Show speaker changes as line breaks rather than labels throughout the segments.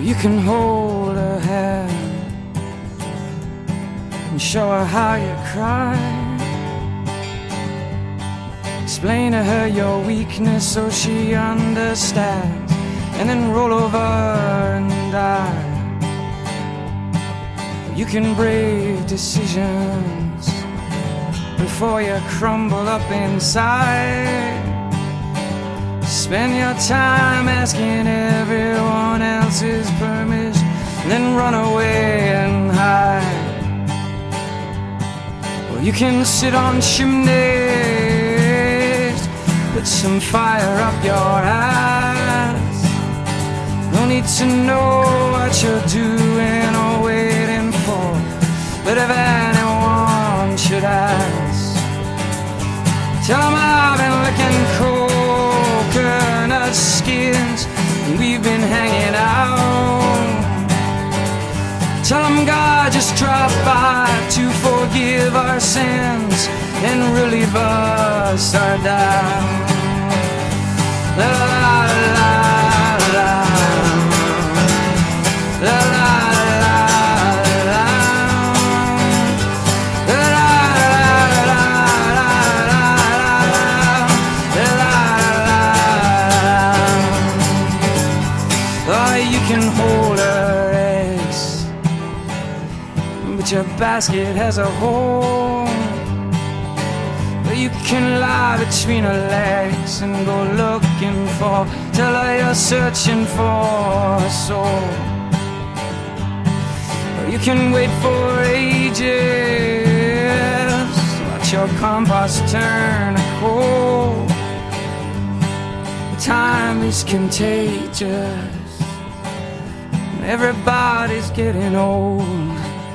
You can hold her hand and show her how you cry. Explain to her your weakness so she understands, and then roll over and die. You can brave decisions before you crumble up inside. Spend your time asking everyone else's permission, then run away and hide. Well, you can sit on chimneys, put some fire up your ass. No need to know what you're doing or waiting for, but if anyone should ask, tell them I've been licking coconut skins and we've been hanging out. Tell them God just dropped by to forgive our sins and relieve us our doubt. La la la la, la la la la, la la la la. Oh, you can hold her eggs, but your basket has a hole. You can lie between her legs and go looking for, tell her you're searching for a soul. Or you can wait for ages, watch your compost turn cold. Time is contagious, everybody's getting old.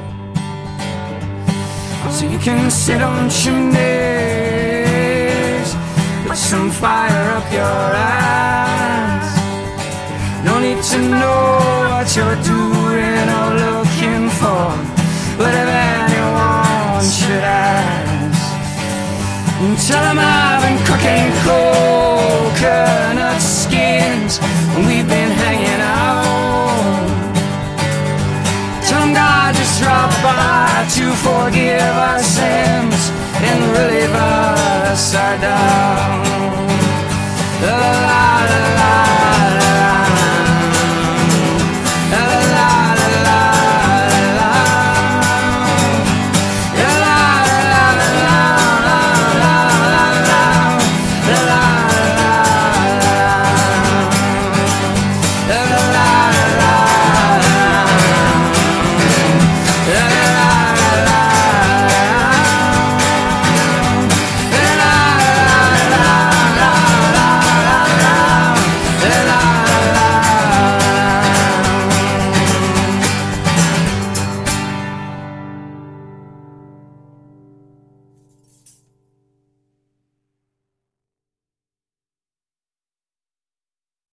So you can sit on chimneys, put some fire up your ass. No need to know what you're doing or looking for, but if anyone should ask, tell them I've been cooking coconut skins and we've been hanging out. Tell them God just dropped by to forgive our sins and relieve us our doubt.